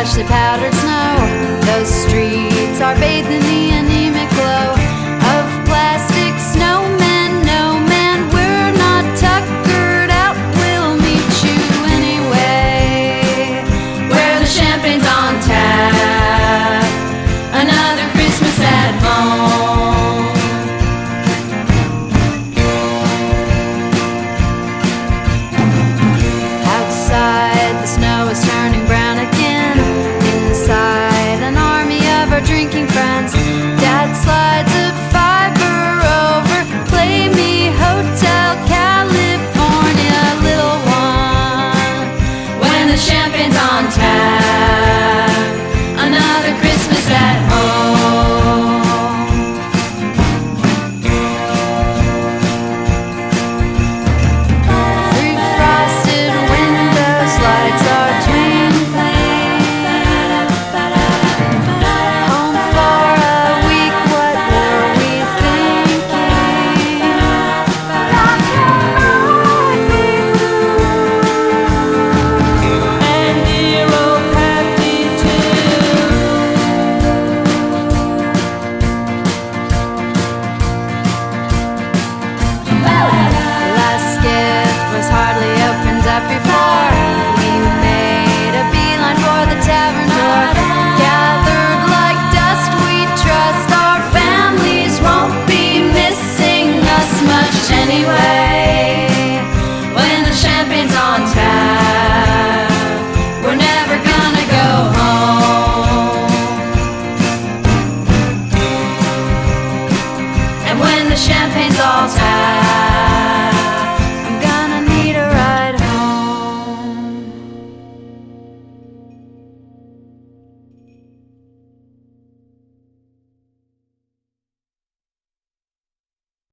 freshly powdered snow. Those streets are bathed in the anemic glow of plastic snowmen. No man, we're not tuckered out, we'll meet you anyway. Where the champagne's on tap, another Christmas at home. Outside, the snow is turning brown again. Inside, an army of our drinking friends. Dad slides a fiver over. Play me Hotel California, little one. When the champagne's on tap, another Christmas at home. Three frosted windows, lights are twinkling. Home for a week, what were we thinking? And dear old Pappy too. Last gift was hardly opened up before we made a beeline for the tavern door. Gathered like dust, we trust our families won't be missing us much anyway. When the champagne's on tap, we're never gonna go home. And when the champagne's all tap,